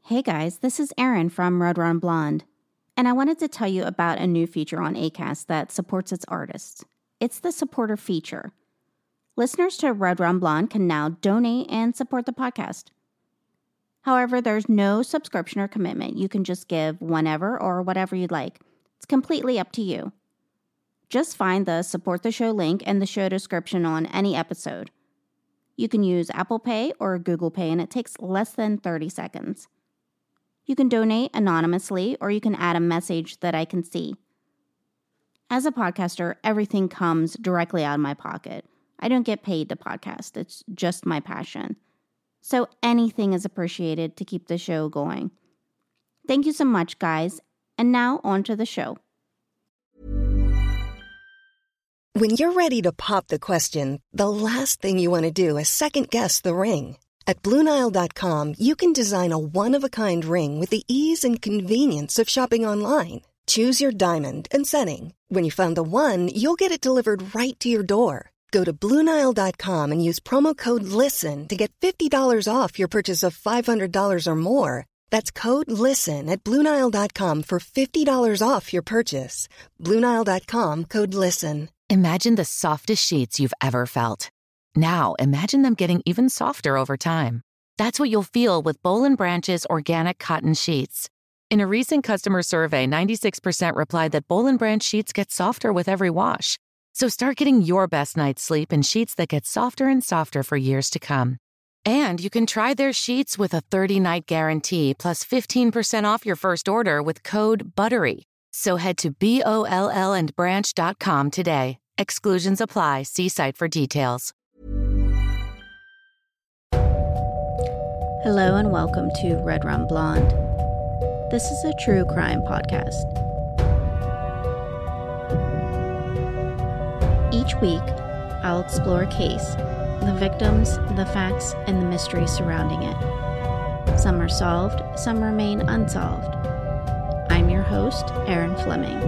Hey guys, this is Erin from Red Run Blonde, and I wanted to tell you about a new feature on Acast that supports its artists. It's the supporter feature. Listeners to Red Run Blonde can now donate and support the podcast. However, there's no subscription or commitment. You can just give whenever or whatever you'd like. It's completely up to you. Just find the Support the Show link in the show description on any episode. You can use Apple Pay or Google Pay, and it takes less than 30 seconds. You can donate anonymously, or you can add a message that I can see. As a podcaster, everything comes directly out of my pocket. I don't get paid to podcast. It's just my passion. So anything is appreciated to keep the show going. Thank you so much, guys. And now on to the show. When you're ready to pop the question, the last thing you want to do is second-guess the ring. At BlueNile.com, you can design a one-of-a-kind ring with the ease and convenience of shopping online. Choose your diamond and setting. When you find the one, you'll get it delivered right to your door. Go to BlueNile.com and use promo code LISTEN to get $50 off your purchase of $500 or more. That's code LISTEN at BlueNile.com for $50 off your purchase. BlueNile.com, code LISTEN. Imagine the softest sheets you've ever felt. Now, imagine them getting even softer over time. That's what you'll feel with Boll & Branch's organic cotton sheets. In a recent customer survey, 96% replied that Boll & Branch sheets get softer with every wash. So start getting your best night's sleep in sheets that get softer and softer for years to come. And you can try their sheets with a 30-night guarantee plus 15% off your first order with code BUTTERY. So head to BOLLandbranch.com today. Exclusions apply. See site for details. Hello and welcome to Red Run Blonde. This is a true crime podcast. Each week, I'll explore a case, the victims, the facts, and the mystery surrounding it. Some are solved, some remain unsolved. I'm your host, Erin Fleming.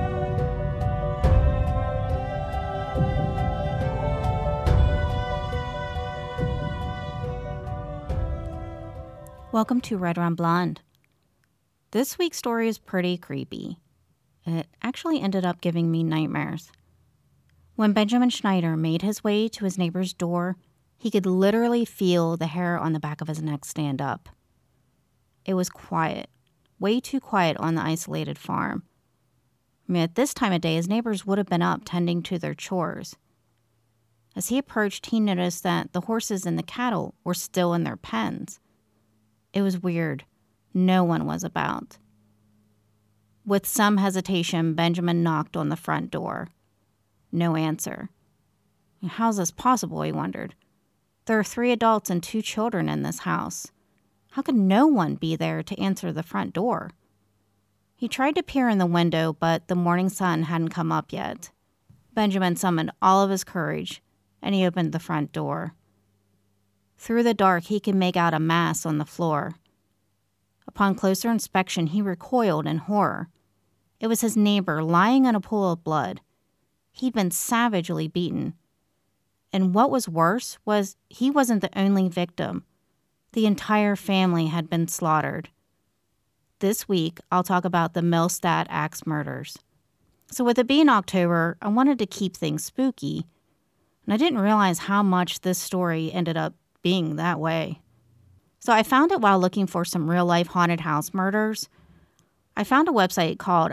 Welcome to Red Run Blonde. This week's story is pretty creepy. It actually ended up giving me nightmares. When Benjamin Schneider made his way to his neighbor's door, he could literally feel the hair on the back of his neck stand up. It was quiet, way too quiet on the isolated farm. At this time of day, his neighbors would have been up tending to their chores. As he approached, he noticed that the horses and the cattle were still in their pens. It was weird. No one was about. With some hesitation, Benjamin knocked on the front door. No answer. How's this possible, he wondered. There are 3 adults and 2 children in this house. How could no one be there to answer the front door? He tried to peer in the window, but the morning sun hadn't come up yet. Benjamin summoned all of his courage, and he opened the front door. Through the dark, he could make out a mass on the floor. Upon closer inspection, he recoiled in horror. It was his neighbor lying in a pool of blood. He'd been savagely beaten. And what was worse was he wasn't the only victim. The entire family had been slaughtered. This week, I'll talk about the Millstadt axe murders. So with it being October, I wanted to keep things spooky, and I didn't realize how much this story ended up being that way. So I found it while looking for some real-life haunted house murders. I found a website called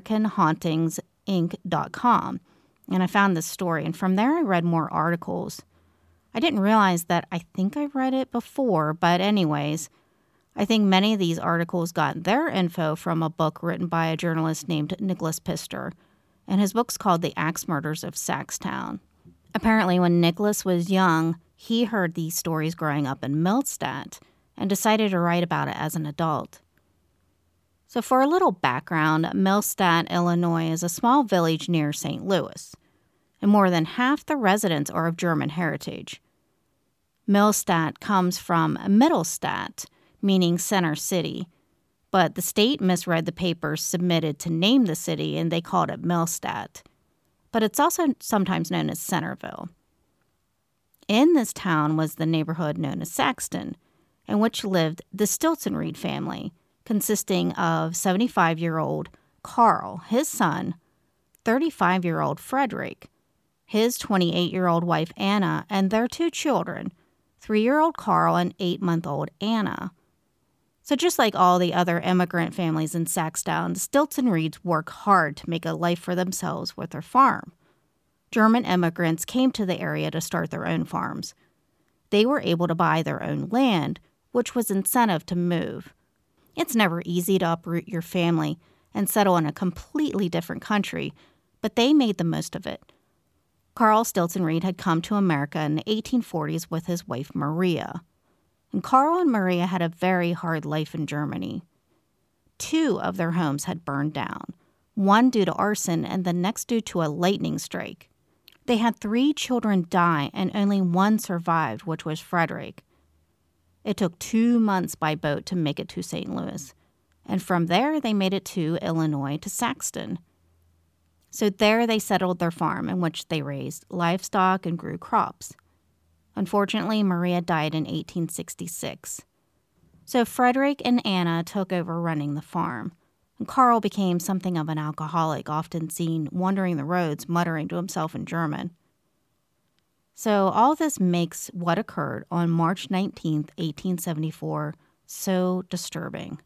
AmericanHauntingsInc.com, and I found this story, and from there I read more articles. I didn't realize that I think I read it before, but anyways, I think many of these articles got their info from a book written by a journalist named Nicholas Pister, and his book's called The Axe Murders of Saxtown. Apparently, when Nicholas was young, he heard these stories growing up in Millstadt and decided to write about it as an adult. So for a little background, Millstadt, Illinois is a small village near St. Louis, and more than half the residents are of German heritage. Millstadt comes from Mittelstadt, meaning center city, but the state misread the papers submitted to name the city and they called it Millstadt. But it's also sometimes known as Centerville. In this town was the neighborhood known as Saxton, in which lived the Stilton Reed family, consisting of 75-year-old Carl, his son, 35-year-old Frederick, his 28-year-old wife Anna, and their 2 children, 3-year-old Carl and 8-month-old Anna. So just like all the other immigrant families in Saxtown, the Stilton Reeds work hard to make a life for themselves with their farm. German immigrants came to the area to start their own farms. They were able to buy their own land, which was incentive to move. It's never easy to uproot your family and settle in a completely different country, but they made the most of it. Carl Stilton Reed had come to America in the 1840s with his wife Maria. And Carl and Maria had a very hard life in Germany. 2 of their homes had burned down, one due to arson and the next due to a lightning strike. They had 3 children die and only one survived, which was Frederick. It took 2 months by boat to make it to St. Louis, and from there they made it to Illinois to Saxton. So there they settled their farm, in which they raised livestock and grew crops. Unfortunately, Maria died in 1866. So Frederick and Anna took over running the farm, and Carl became something of an alcoholic, often seen wandering the roads, muttering to himself in German. So all this makes what occurred on March 19, 1874, so disturbing.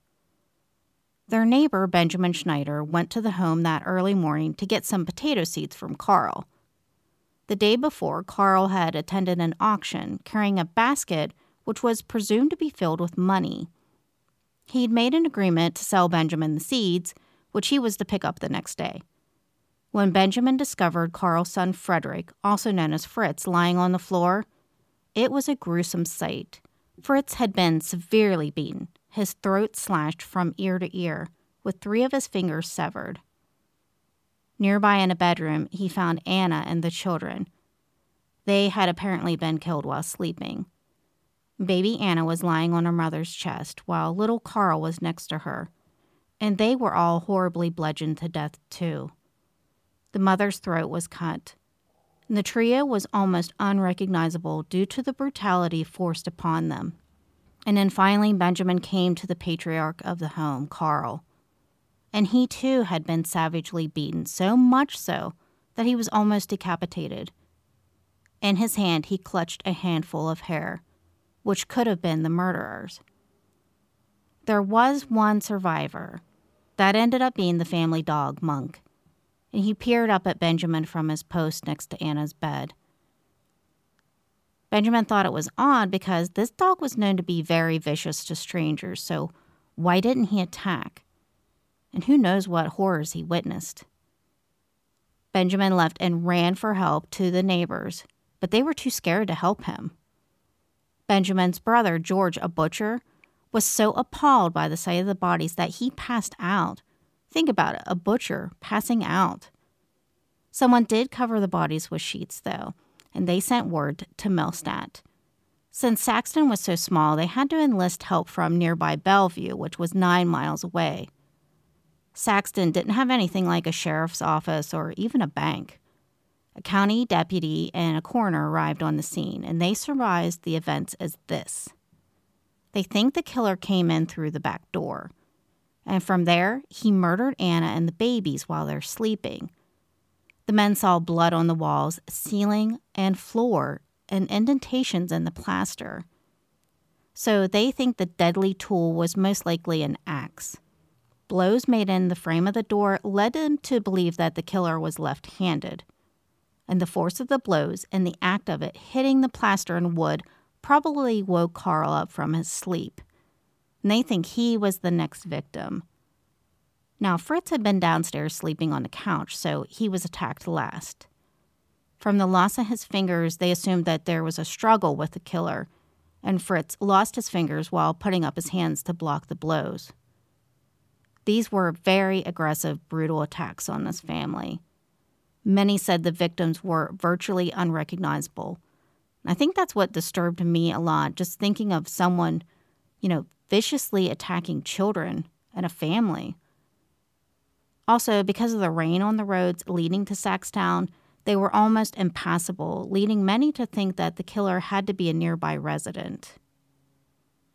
Their neighbor, Benjamin Schneider, went to the home that early morning to get some potato seeds from Carl. The day before, Carl had attended an auction carrying a basket which was presumed to be filled with money. He'd made an agreement to sell Benjamin the seeds, which he was to pick up the next day. When Benjamin discovered Carl's son Frederick, also known as Fritz, lying on the floor, it was a gruesome sight. Fritz had been severely beaten, his throat slashed from ear to ear, with 3 of his fingers severed. Nearby in a bedroom, he found Anna and the children. They had apparently been killed while sleeping. Baby Anna was lying on her mother's chest, while little Carl was next to her, and they were all horribly bludgeoned to death, too. The mother's throat was cut. The trio was almost unrecognizable due to the brutality forced upon them. And then finally, Benjamin came to the patriarch of the home, Carl. And he too had been savagely beaten, so much so that he was almost decapitated. In his hand, he clutched a handful of hair, which could have been the murderer's. There was one survivor. That ended up being the family dog, Monk, and he peered up at Benjamin from his post next to Anna's bed. Benjamin thought it was odd because this dog was known to be very vicious to strangers, so why didn't he attack? And who knows what horrors he witnessed. Benjamin left and ran for help to the neighbors, but they were too scared to help him. Benjamin's brother, George, a butcher, was so appalled by the sight of the bodies that he passed out. Think about it, a butcher passing out. Someone did cover the bodies with sheets, though, and they sent word to Millstadt. Since Saxton was so small, they had to enlist help from nearby Bellevue, which was 9 miles away. Saxton didn't have anything like a sheriff's office or even a bank. A county deputy and a coroner arrived on the scene, and they surmised the events as this. They think the killer came in through the back door, and from there, he murdered Anna and the babies while they're sleeping. The men saw blood on the walls, ceiling, and floor, and indentations in the plaster. So they think the deadly tool was most likely an axe. Blows made in the frame of the door led them to believe that the killer was left-handed. And the force of the blows and the act of it hitting the plaster and wood probably woke Carl up from his sleep. And they think he was the next victim. Now, Fritz had been downstairs sleeping on the couch, so he was attacked last. From the loss of his fingers, they assumed that there was a struggle with the killer, and Fritz lost his fingers while putting up his hands to block the blows. These were very aggressive, brutal attacks on this family. Many said the victims were virtually unrecognizable. I think that's what disturbed me a lot, just thinking of someone, viciously attacking children and a family. Also, because of the rain on the roads leading to Saxtown, they were almost impassable, leading many to think that the killer had to be a nearby resident.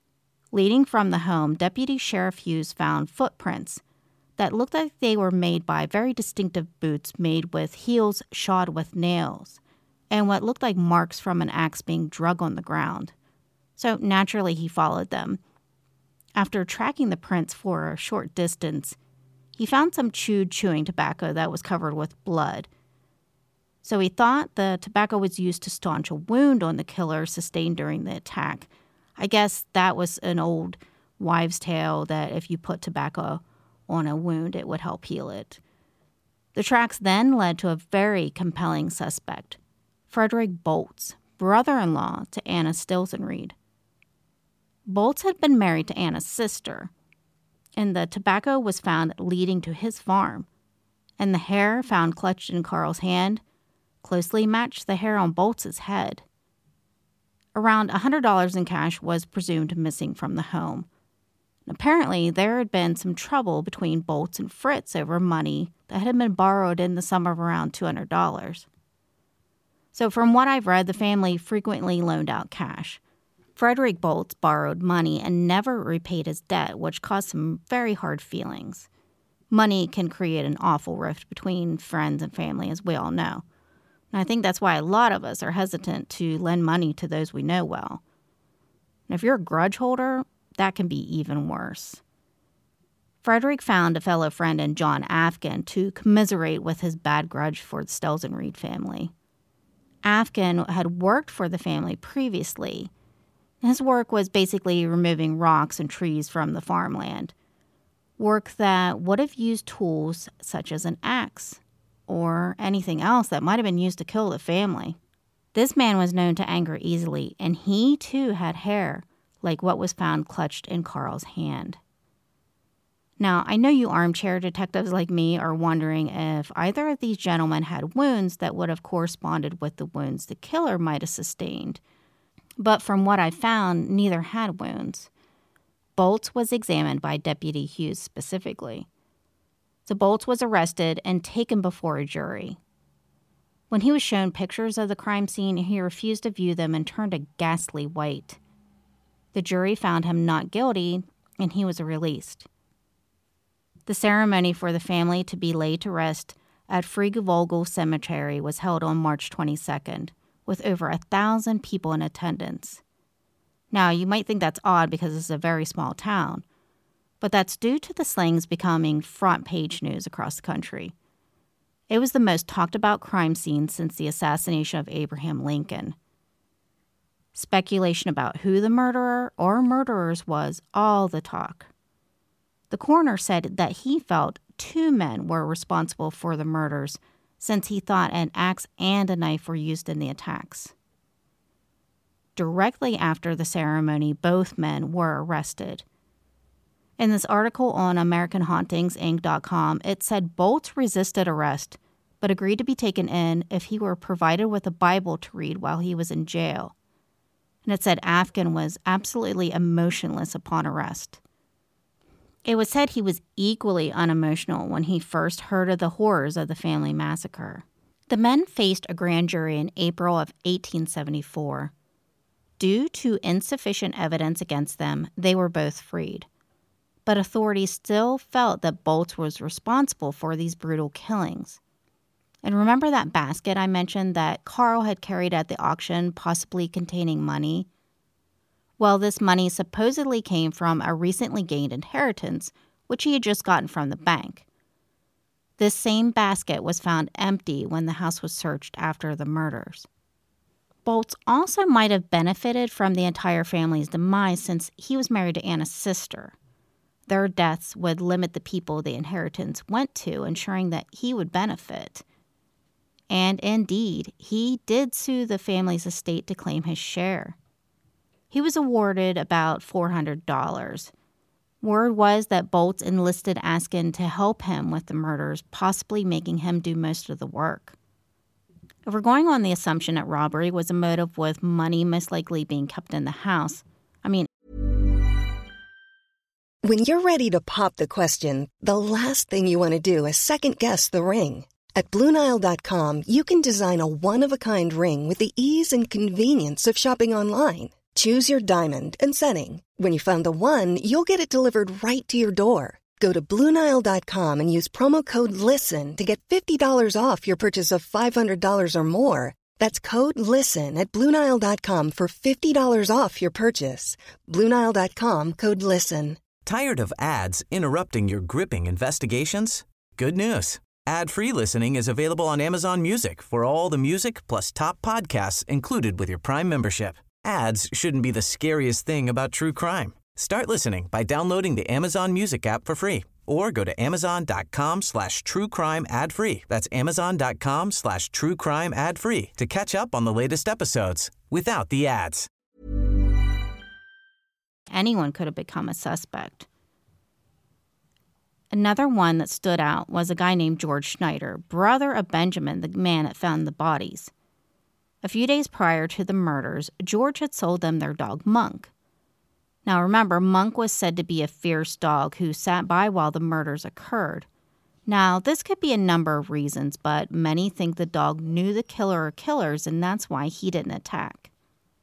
Leading from the home, Deputy Sheriff Hughes found footprints that looked like they were made by very distinctive boots made with heels shod with nails, and what looked like marks from an axe being drug on the ground. So naturally, he followed them. After tracking the prints for a short distance, he found some chewing tobacco that was covered with blood. So he thought the tobacco was used to staunch a wound on the killer sustained during the attack. I guess that was an old wives' tale that if you put tobacco on a wound, it would help heal it. The tracks then led to a very compelling suspect, Frederick Bolts, brother-in-law to Anna Stilson-Reed. Bolts had been married to Anna's sister, and the tobacco was found leading to his farm, and the hair found clutched in Carl's hand closely matched the hair on Bolts' head. Around $100 in cash was presumed missing from the home. Apparently, there had been some trouble between Bolts and Fritz over money that had been borrowed in the sum of around $200. So from what I've read, the family frequently loaned out cash. Frederick Bolts borrowed money and never repaid his debt, which caused some very hard feelings. Money can create an awful rift between friends and family, as we all know. And I think that's why a lot of us are hesitant to lend money to those we know well. And if you're a grudge holder, that can be even worse. Frederick found a fellow friend in John Afkin to commiserate with his bad grudge for the Stilson-Reed family. Afkin had worked for the family previously. His work was basically removing rocks and trees from the farmland. Work that would have used tools such as an axe or anything else that might have been used to kill the family. This man was known to anger easily, and he too had hair like what was found clutched in Carl's hand. Now, I know you armchair detectives like me are wondering if either of these gentlemen had wounds that would have corresponded with the wounds the killer might have sustained. But from what I found, neither had wounds. Bolts was examined by Deputy Hughes specifically. So Bolts was arrested and taken before a jury. When he was shown pictures of the crime scene, he refused to view them and turned a ghastly white. The jury found him not guilty, and he was released. The ceremony for the family to be laid to rest at Friedvogel Cemetery was held on March 22nd, with over 1,000 people in attendance. Now, you might think that's odd because it's a very small town, but that's due to the slings becoming front-page news across the country. It was the most talked-about crime scene since the assassination of Abraham Lincoln. Speculation about who the murderer or murderers was all the talk. The coroner said that he felt 2 men were responsible for the murders since he thought an axe and a knife were used in the attacks. Directly after the ceremony, both men were arrested. In this article on AmericanHauntingsInc.com, it said Bolts resisted arrest, but agreed to be taken in if he were provided with a Bible to read while he was in jail. And it said Afkin was absolutely emotionless upon arrest. It was said he was equally unemotional when he first heard of the horrors of the family massacre. The men faced a grand jury in April of 1874. Due to insufficient evidence against them, they were both freed. But authorities still felt that Bolts was responsible for these brutal killings. And remember that basket I mentioned that Carl had carried at the auction, possibly containing money? Well, this money supposedly came from a recently gained inheritance, which he had just gotten from the bank. This same basket was found empty when the house was searched after the murders. Bolts also might have benefited from the entire family's demise since he was married to Anna's sister. Their deaths would limit the people the inheritance went to, ensuring that he would benefit. And indeed, he did sue the family's estate to claim his share. He was awarded about $400. Word was that Bolts enlisted Afkin to help him with the murders, possibly making him do most of the work. If we're going on the assumption that robbery was a motive with money most likely being kept in the house, When you're ready to pop the question, the last thing you want to do is second-guess the ring. At BlueNile.com, you can design a one-of-a-kind ring with the ease and convenience of shopping online. Choose your diamond and setting. When you find the one, you'll get it delivered right to your door. Go to BlueNile.com and use promo code LISTEN to get $50 off your purchase of $500 or more. That's code LISTEN at BlueNile.com for $50 off your purchase. BlueNile.com, code LISTEN. Tired of ads interrupting your gripping investigations? Good news. Ad-free listening is available on Amazon Music for all the music plus top podcasts included with your Prime membership. Ads shouldn't be the scariest thing about true crime. Start listening by downloading the Amazon Music app for free or go to amazon.com/truecrime ad-free. That's amazon.com/truecrime ad-free to catch up on the latest episodes without the ads. Anyone could have become a suspect. Another one that stood out was a guy named George Schneider, brother of Benjamin, the man that found the bodies. A few days prior to the murders, George had sold them their dog, Monk. Now remember, Monk was said to be a fierce dog who sat by while the murders occurred. Now, this could be a number of reasons, but many think the dog knew the killer or killers, and that's why he didn't attack.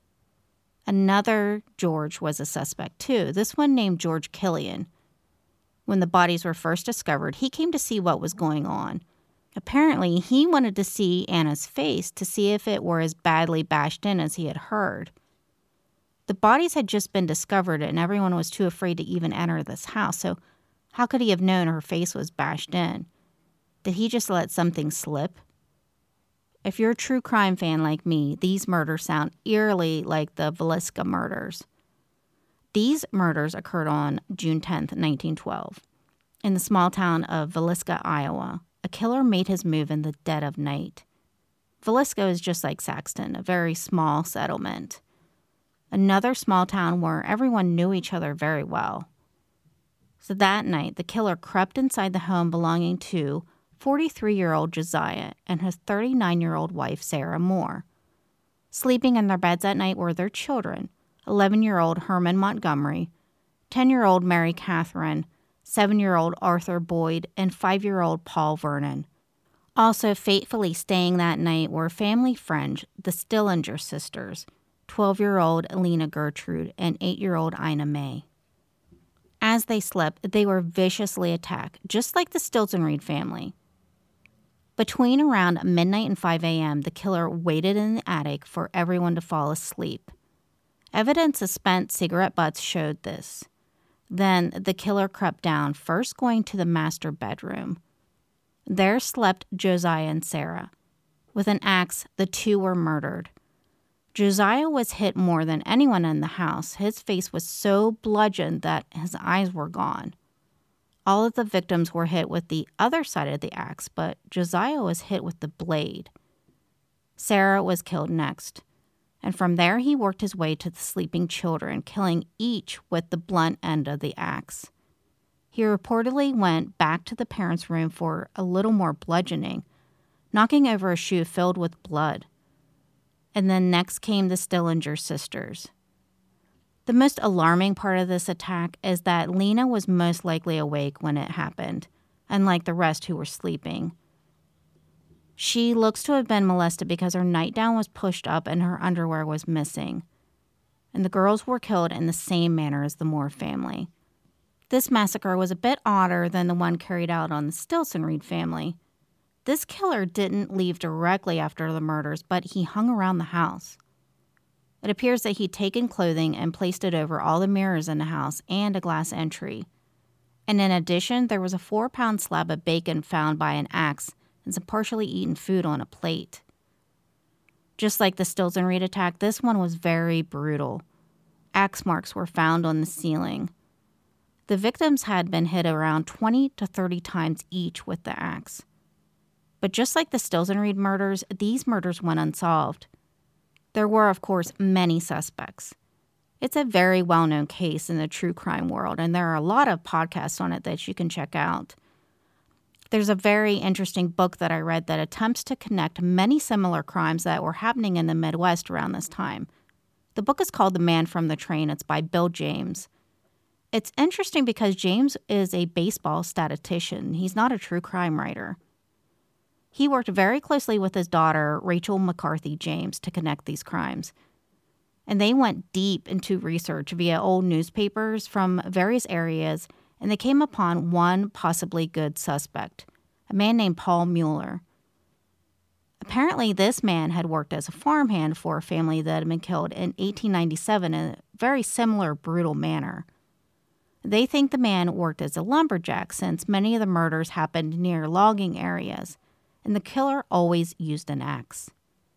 Another George was a suspect too, this one named George Killian. When the bodies were first discovered, he came to see what was going on. Apparently, he wanted to see Anna's face to see if it were as badly bashed in as he had heard. The bodies had just been discovered and everyone was too afraid to even enter this house, so how could he have known her face was bashed in? Did he just let something slip? If you're a true crime fan like me, these murders sound eerily like the Villisca murders. These murders occurred on June 10th, 1912. In the small town of Villisca, Iowa, a killer made his move in the dead of night. Villisca is just like Saxton, a very small settlement. Another small town where everyone knew each other very well. So that night, the killer crept inside the home belonging to 43-year-old Josiah and his 39-year-old wife, Sarah Moore. Sleeping in their beds at night were their children, 11-year-old Herman Montgomery, 10-year-old Mary Catherine, 7-year-old Arthur Boyd, and 5-year-old Paul Vernon. Also fatefully staying that night were family friends, the Stillinger sisters, 12-year-old Lena Gertrude and 8-year-old Ina May. As they slept, they were viciously attacked, just like the Stilton-Reed family. Between around midnight and 5 a.m., the killer waited in the attic for everyone to fall asleep. Evidence of spent cigarette butts showed this. Then the killer crept down, first going to the master bedroom. There slept Josiah and Sarah. With an axe, the two were murdered. Josiah was hit more than anyone in the house. His face was so bludgeoned that his eyes were gone. All of the victims were hit with the other side of the axe, but Josiah was hit with the blade. Sarah was killed next. And from there, he worked his way to the sleeping children, killing each with the blunt end of the axe. He reportedly went back to the parents' room for a little more bludgeoning, knocking over a shoe filled with blood. And then next came the Stillinger sisters. The most alarming part of this attack is that Lena was most likely awake when it happened, unlike the rest who were sleeping. She looks to have been molested because her nightgown was pushed up and her underwear was missing. And the girls were killed in the same manner as the Moore family. This massacre was a bit odder than the one carried out on the Stilton-Reed family. This killer didn't leave directly after the murders, but he hung around the house. It appears that he'd taken clothing and placed it over all the mirrors in the house and a glass entry. And in addition, there was a 4-pound slab of bacon found by an axe and some partially eaten food on a plate. Just like the Stilton-Reed attack, this one was very brutal. Axe marks were found on the ceiling. The victims had been hit around 20 to 30 times each with the axe. But just like the Stilton-Reed murders, these murders went unsolved. There were, of course, many suspects. It's a very well-known case in the true crime world, and there are a lot of podcasts on it that you can check out. There's a very interesting book that I read that attempts to connect many similar crimes that were happening in the Midwest around this time. The book is called The Man from the Train. It's by Bill James. It's interesting because James is a baseball statistician. He's not a true crime writer. He worked very closely with his daughter, Rachel McCarthy James, to connect these crimes. And they went deep into research via old newspapers from various areas, and they came upon one possibly good suspect, a man named Paul Mueller. Apparently, this man had worked as a farmhand for a family that had been killed in 1897 in a very similar brutal manner. They think the man worked as a lumberjack since many of the murders happened near logging areas, and the killer always used an axe.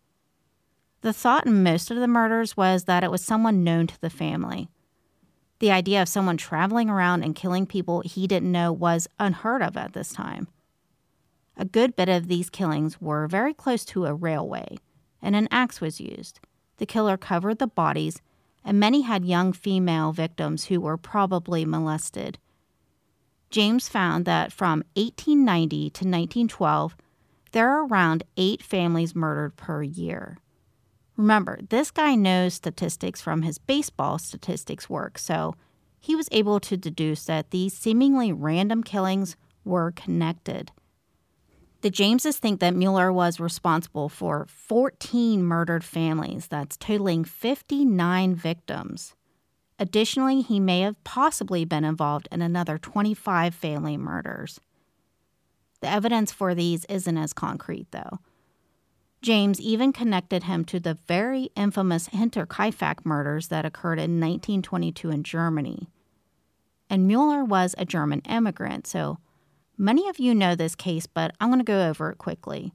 The thought in most of the murders was that it was someone known to the family. The idea of someone traveling around and killing people he didn't know was unheard of at this time. A good bit of these killings were very close to a railway, and an axe was used. The killer covered the bodies, and many had young female victims who were probably molested. James found that from 1890 to 1912, there are around 8 families murdered per year. Remember, this guy knows statistics from his baseball statistics work, so he was able to deduce that these seemingly random killings were connected. The Jameses think that Mueller was responsible for 14 murdered families, that's totaling 59 victims. Additionally, he may have possibly been involved in another 25 family murders. The evidence for these isn't as concrete, though. James even connected him to the very infamous Hinterkaifeck murders that occurred in 1922 in Germany. And Mueller was a German immigrant, so many of you know this case, but I'm going to go over it quickly.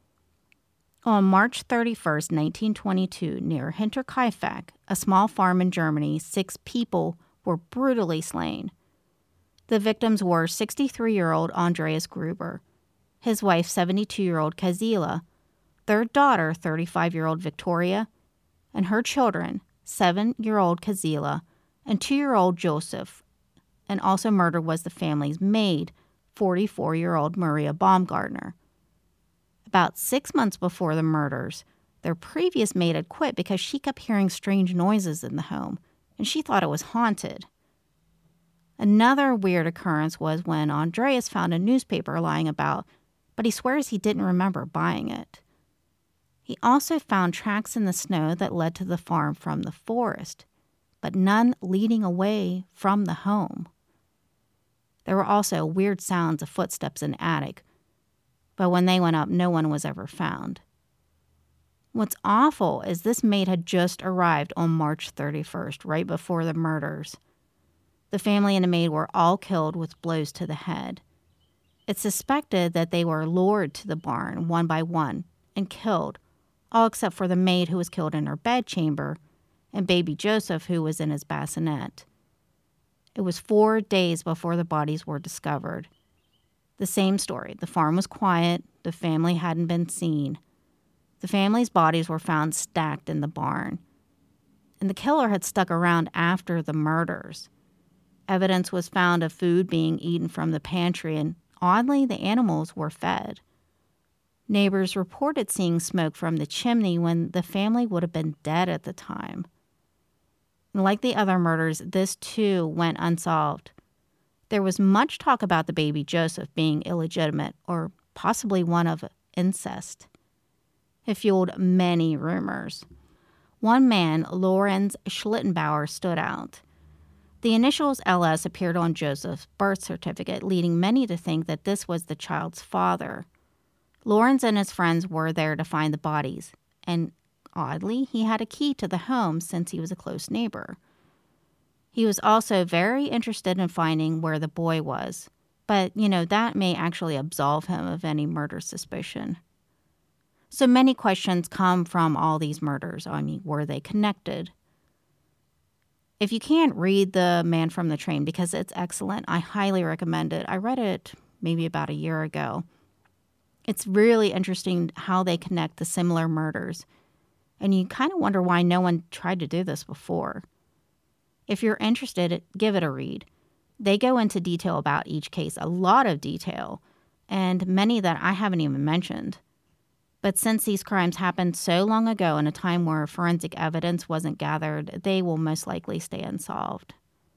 On March 31st, 1922, near Hinterkaifeck, a small farm in Germany, 6 people were brutally slain. The victims were 63-year-old Andreas Gruber, his wife, 72-year-old Kezila, their daughter, 35-year-old Victoria, and her children, 7-year-old Kezila and 2-year-old Joseph. And also murdered was the family's maid, 44-year-old Maria Baumgartner. About 6 months before the murders, their previous maid had quit because she kept hearing strange noises in the home, and she thought it was haunted. Another weird occurrence was when Andreas found a newspaper lying about, but he swears he didn't remember buying it. He also found tracks in the snow that led to the farm from the forest, but none leading away from the home. There were also weird sounds of footsteps in the attic, but when they went up, no one was ever found. What's awful is this maid had just arrived on March 31st, right before the murders. The family and the maid were all killed with blows to the head. It's suspected that they were lured to the barn one by one and killed, all except for the maid who was killed in her bedchamber and baby Joseph who was in his bassinet. It was 4 days before the bodies were discovered. The same story. The farm was quiet. The family hadn't been seen. The family's bodies were found stacked in the barn. And the killer had stuck around after the murders. Evidence was found of food being eaten from the pantry, and oddly, the animals were fed. Neighbors reported seeing smoke from the chimney when the family would have been dead at the time. Like the other murders, this too went unsolved. There was much talk about the baby Joseph being illegitimate or possibly one of incest. It fueled many rumors. One man, Lorenz Schlittenbauer, stood out. The initials LS appeared on Joseph's birth certificate, leading many to think that this was the child's father. Lorenz and his friends were there to find the bodies, and oddly, he had a key to the home since he was a close neighbor. He was also very interested in finding where the boy was, but, that may actually absolve him of any murder suspicion. So many questions come from all these murders. Were they connected? If you can't read The Man from the Train because it's excellent, I highly recommend it. I read it maybe about a year ago. It's really interesting how they connect the similar murders. And you kind of wonder why no one tried to do this before. If you're interested, give it a read. They go into detail about each case, a lot of detail, and many that I haven't even mentioned. But since these crimes happened so long ago in a time where forensic evidence wasn't gathered, they will most likely stay unsolved.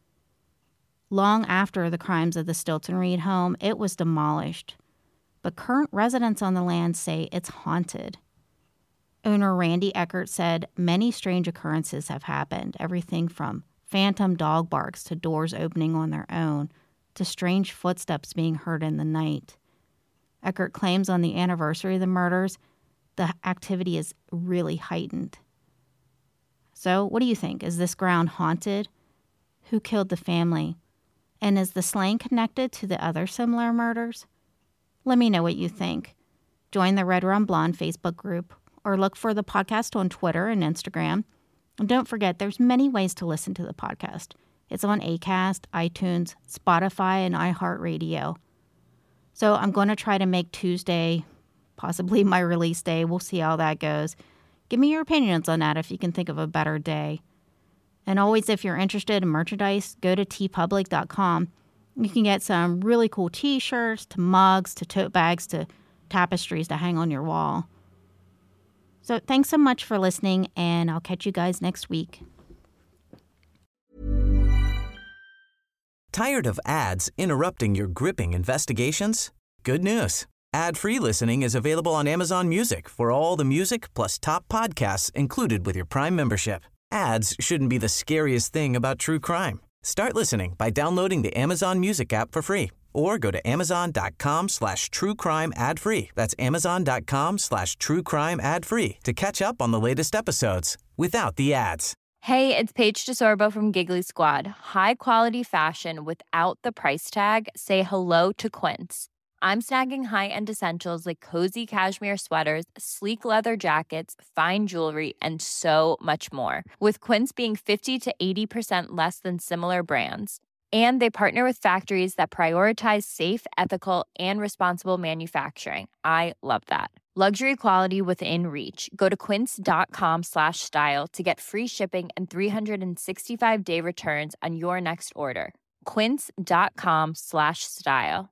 Long after the crimes of the Stilton Reed home, it was demolished. But current residents on the land say it's haunted. Owner Randy Eckert said many strange occurrences have happened, everything from phantom dog barks to doors opening on their own to strange footsteps being heard in the night. Eckert claims on the anniversary of the murders, the activity is really heightened. So, what do you think? Is this ground haunted? Who killed the family? And is the slaying connected to the other similar murders? Let me know what you think. Join the Red Rum Blonde Facebook group or look for the podcast on Twitter and Instagram. And don't forget, there's many ways to listen to the podcast. It's on Acast, iTunes, Spotify, and iHeartRadio. So I'm going to try to make Tuesday possibly my release day. We'll see how that goes. Give me your opinions on that if you can think of a better day. And always, if you're interested in merchandise, go to tpublic.com. You can get some really cool t-shirts, to mugs, to tote bags, to tapestries to hang on your wall. So thanks so much for listening, and I'll catch you guys next week. Tired of ads interrupting your gripping investigations? Good news. Ad-free listening is available on Amazon Music for all the music plus top podcasts included with your Prime membership. Ads shouldn't be the scariest thing about true crime. Start listening by downloading the Amazon Music app for free or go to amazon.com/truecrime ad-free. That's amazon.com/truecrime ad-free to catch up on the latest episodes without the ads. Hey, it's Paige DeSorbo from Giggly Squad. High quality fashion without the price tag. Say hello to Quince. I'm snagging high-end essentials like cozy cashmere sweaters, sleek leather jackets, fine jewelry, and so much more. With Quince being 50 to 80% less than similar brands. And they partner with factories that prioritize safe, ethical, and responsible manufacturing. I love that. Luxury quality within reach. Go to quince.com/style to get free shipping and 365-day returns on your next order. Quince.com/style.